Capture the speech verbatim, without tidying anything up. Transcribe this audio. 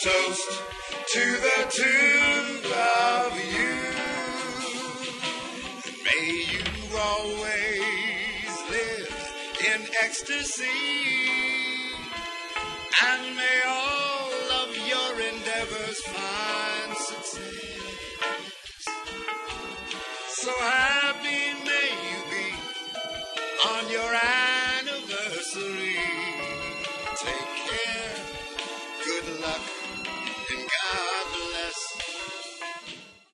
toast to the tune of you. May you always live in ecstasy, and may all of your endeavors find success. So happy may you be on your ass.